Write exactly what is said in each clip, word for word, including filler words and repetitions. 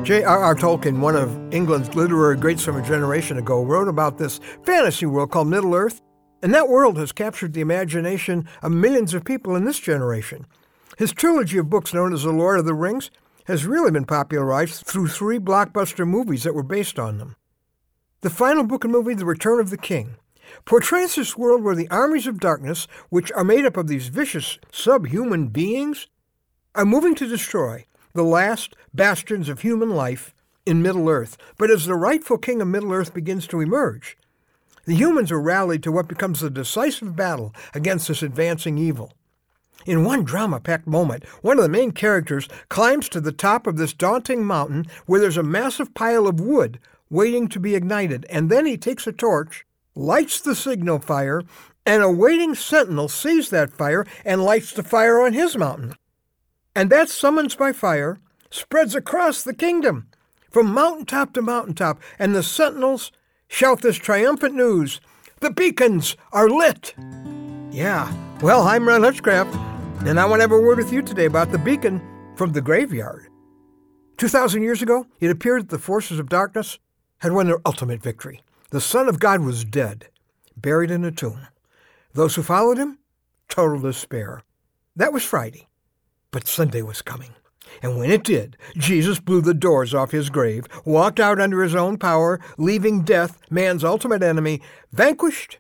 J R R. Tolkien, one of England's literary greats from a generation ago, wrote about this fantasy world called Middle-earth, and that world has captured the imagination of millions of people in this generation. His trilogy of books, known as The Lord of the Rings, has really been popularized through three blockbuster movies that were based on them. The final book and movie, The Return of the King, portrays this world where the armies of darkness, which are made up of these vicious subhuman beings, are moving to destroy the last bastions of human life in Middle-earth. But as the rightful king of Middle-earth begins to emerge, the humans are rallied to what becomes the decisive battle against this advancing evil. In one drama-packed moment, one of the main characters climbs to the top of this daunting mountain where there's a massive pile of wood waiting to be ignited, and then he takes a torch, lights the signal fire, and a waiting sentinel sees that fire and lights the fire on his mountain. And that summons by fire spreads across the kingdom, from mountaintop to mountaintop, and the sentinels shout this triumphant news: the beacons are lit! Yeah, well, I'm Ron Hutchcraft, and I want to have a word with you today about the beacon from the graveyard. Two thousand years ago, it appeared that the forces of darkness had won their ultimate victory. The Son of God was dead, buried in a tomb. Those who followed him, total despair. That was Friday. But Sunday was coming, and when it did, Jesus blew the doors off his grave, walked out under his own power, leaving death, man's ultimate enemy, vanquished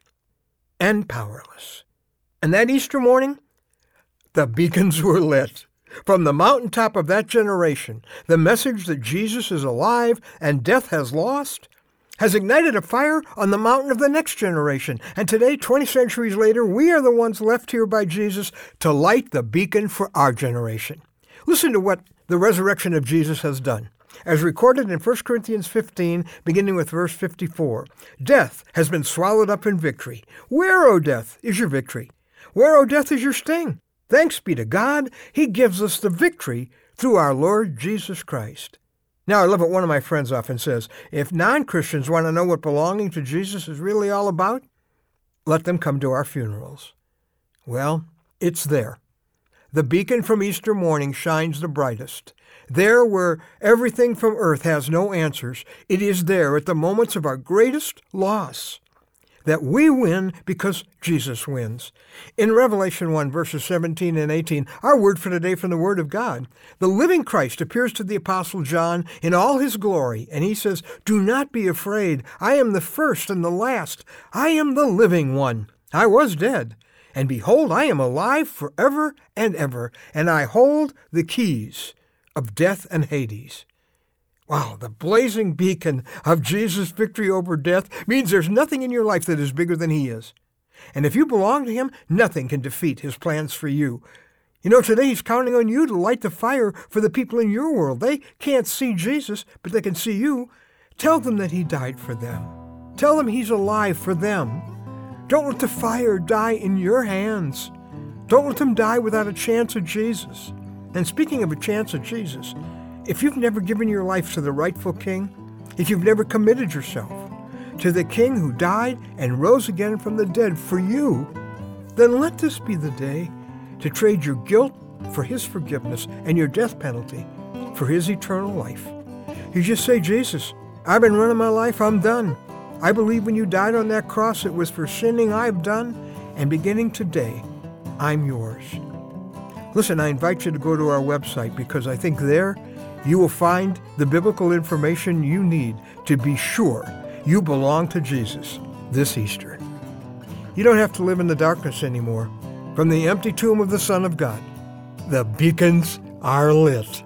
and powerless. And that Easter morning, the beacons were lit. From the mountaintop of that generation, the message that Jesus is alive and death has lost has ignited a fire on the mountain of the next generation. And today, twenty centuries later, we are the ones left here by Jesus to light the beacon for our generation. Listen to what the resurrection of Jesus has done. As recorded in First Corinthians fifteen, beginning with verse fifty-four, death has been swallowed up in victory. Where, O death, is your victory? Where, O death, is your sting? Thanks be to God, he gives us the victory through our Lord Jesus Christ. Now, I love what one of my friends often says: if non-Christians want to know what belonging to Jesus is really all about, let them come to our funerals. Well, it's there. The beacon from Easter morning shines the brightest. There where everything from earth has no answers, it is there at the moments of our greatest loss that we win because Jesus wins. In Revelation one, verses seventeen and eighteen, our word for today from the Word of God, the living Christ appears to the Apostle John in all his glory, and he says, "Do not be afraid. I am the first and the last. I am the living one. I was dead, and behold, I am alive forever and ever, and I hold the keys of death and Hades." Wow, the blazing beacon of Jesus' victory over death means there's nothing in your life that is bigger than he is. And if you belong to him, nothing can defeat his plans for you. You know, today he's counting on you to light the fire for the people in your world. They can't see Jesus, but they can see you. Tell them that he died for them. Tell them he's alive for them. Don't let the fire die in your hands. Don't let them die without a chance at Jesus. And speaking of a chance at Jesus, if you've never given your life to the rightful King, if you've never committed yourself to the King who died and rose again from the dead for you, then let this be the day to trade your guilt for his forgiveness and your death penalty for his eternal life. You just say, "Jesus, I've been running my life, I'm done. I believe when you died on that cross, it was for sinning I've done, and beginning today, I'm yours." Listen, I invite you to go to our website, because I think there you will find the biblical information you need to be sure you belong to Jesus this Easter. You don't have to live in the darkness anymore. From the empty tomb of the Son of God, the beacons are lit.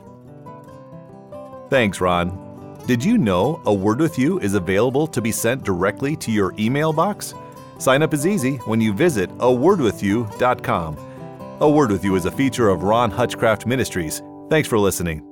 Thanks, Ron. Did you know A Word With You is available to be sent directly to your email box? Sign up is easy when you visit a word with you dot com. A Word With You is a feature of Ron Hutchcraft Ministries. Thanks for listening.